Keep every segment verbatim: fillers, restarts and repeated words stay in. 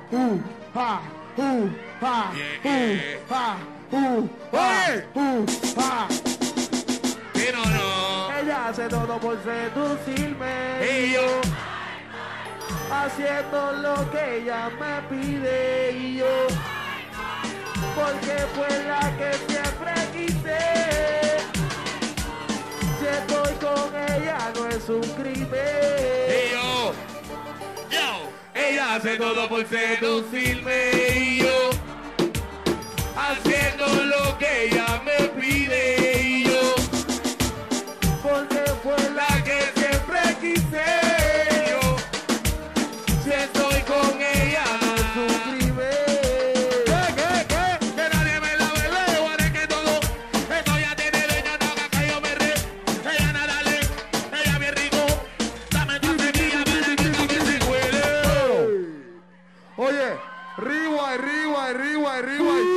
uh, ha, uh, ha, Yeah. uh, ha, uh, ha, Oye. uh, ha. Sí, no, no. Ella hace todo por seducirme Y yo, haciendo lo que ella me pide y yo, porque fue la que siempre quise. Si estoy con ella no es un crimen. y yo, yo. Ella hace todo por seducirme y yo, haciendo lo que ella me pide y yo, Porque fue la la que siempre quise. Y yo, si estoy con ella, que es un crimen. ¿Qué, qué, qué? Que nadie me la vele, guarde que todo esto ya tiene dueño, no haga que yo me re. Ella nada le, ella bien rico, dame esta semilla para que también se huele. Oye, rewind, rewind, rewind, rewind.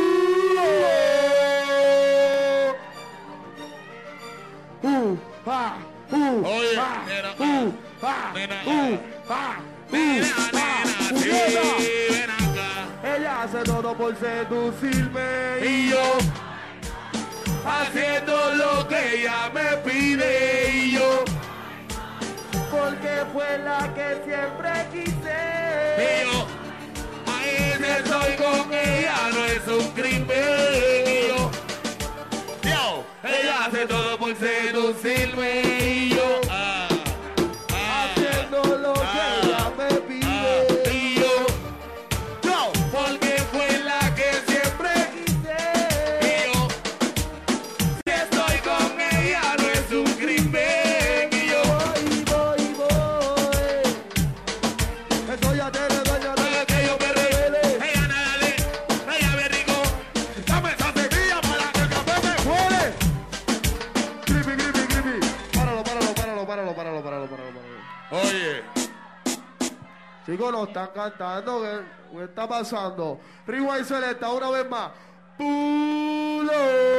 Uh, ha, uh, Oye, ha, nena, uh, ha, nena, uh, ha, Nena, uh, ha, nena, sí, puñeta. ven acá. Ella hace todo por seducirme Y yo, haciendo lo que ella me pide y yo, porque fue la que siempre quise. y yo, ahí si estoy con ella, no es un crimen. Y yo, yo, ella hace todo por seducirme y yo, ah, ah, Haciendo lo que ah, ella me ah, pide. y yo, yo, porque fue la que siempre Quise. y yo, si estoy con ella, no es un crimen. Y yo, Voy, voy, voy. Eso ya tiene dueño, no haga es que yo me re. revele. Ella nada le, ella me rico, dame esa semilla para que el café me ¡Muere! Grippy, grippy, grippy. Páralo, páralo, páralo, páralo, páralo, páralo, páralo, páralo. Oye, Chicos, no están cantando. ¿Qué, qué está pasando? Rewind Selecta, una vez más. Pulo.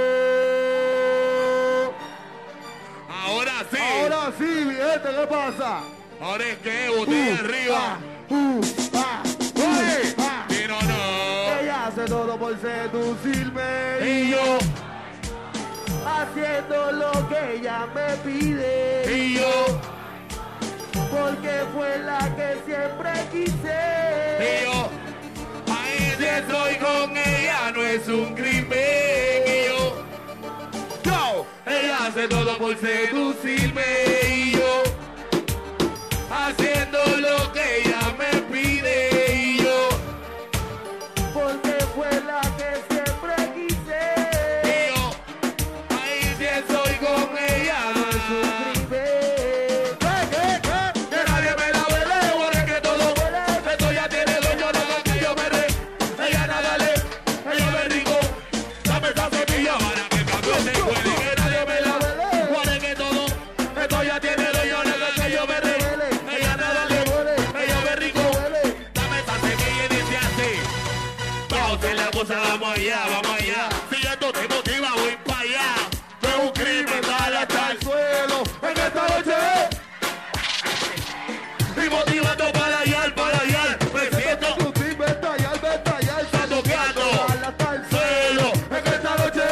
ahora sí, Ahora sí, mi gente, ¿qué pasa? ahora es que botella arriba. Uh, uh, ah, Oye, uh, ah. si no, no. Ella hace todo por seducirme Y yo, haciendo lo que ella me pide. y yo, Porque fue la que siempre quise. y yo, ahí si estoy con ella, no es un crimen. Y yo, yo, ella hace todo por seducirme y yo, haciendo lo que ella me pide y yo, Porque fue la que siempre quise. y yo, ahí si estoy con ella. Es un crimen. ¿Qué, qué, qué? Que nadie me la vele, guarde que todo esto ya tiene dueño, no haga que yo me re. Ella nada le, ella me rico, dame esa semilla para que el cambio se cuele. Que nadie me la vele, guarde que todo esto ya tiene dueño, no haga que yo me re. Ella nada le, ella me rico, dame esa semilla y dice así. Vamos a hacer la cosa, vamos allá, vamos allá. Si esto te motiva, voy para allá. No es un crimen, dale hasta el suelo. En esta noche y motivando para allá, para allá. Me siento Exclusivo, venta y al venta y al Está tocando. Dale hasta el suelo. En esta noche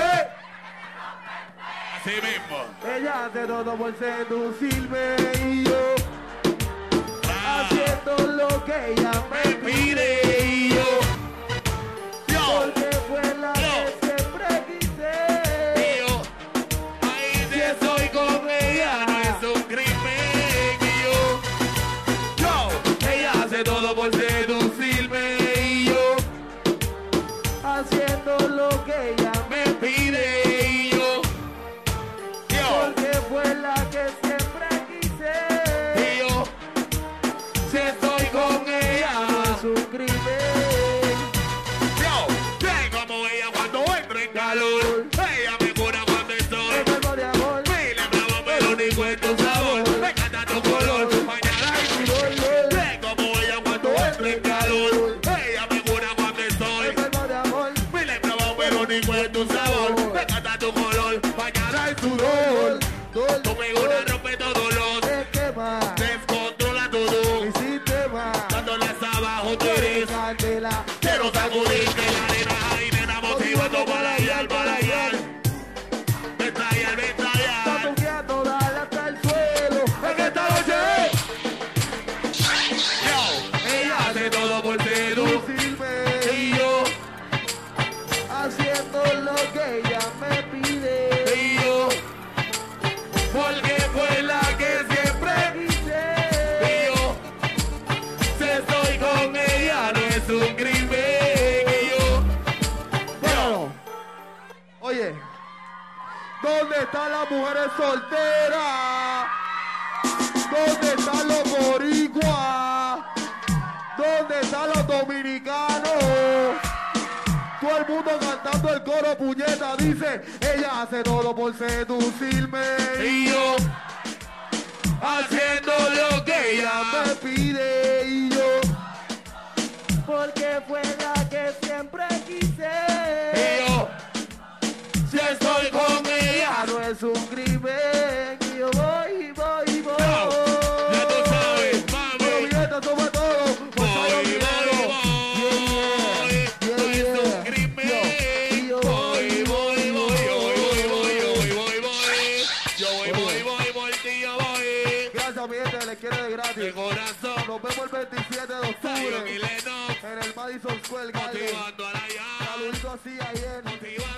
así mismo. Ella hace todo por seducirme y yo Ah, haciendo lo que ella me me pide. pide y yo, yo, Porque fue la que siempre quise. y yo, ahí si estoy con ella, no es un crimen. Y yo, yo, ella hace todo por seducirme y yo, Haciendo lo que ella me me pide y yo, yo, Porque fue la que siempre quise. y yo, si estoy con ella, candela. Quiero sacudirte la arena, ay, nena, motivando para allá, para allá. Vete allá, vete allá. Está toqueando, dale hasta el suelo. En esta noche, yo, ella hace todo por seducirme. Y yo, haciendo lo que ella me pide. y yo, porque fue la que siempre Quise. y yo, si estoy con ella no es un crimen. Y yo, Bueno, oye, ¿dónde están las mujeres solteras? ¿Dónde están los boricuas? ¿Dónde están los dominicanos? Todo el mundo cantando el coro puñeta dice, ella hace todo por seducirme. y yo, haciendo lo que ella me Me pide y yo, Porque fue la que siempre quise. y yo, si estoy con ella ya no es un crimen. Y yo voy, voy, voy. ya tú sabes, mami. Pero mi neta sobre todo, pues soy un dinero. Yeah, no yeah, es un yeah. crimen. Yo, y yo Voy, voy, voy, yo voy, voy, yo voy, voy, voy. Yo voy, voy, voy, por ti, yo voy. Gracias mi gente, les quiere de De gratis. corazón, Nos vemos el veintisiete de Zion y octubre Lennox, en el Madison Square Garden. motivando a la llave. Saludito así ayer. Motivando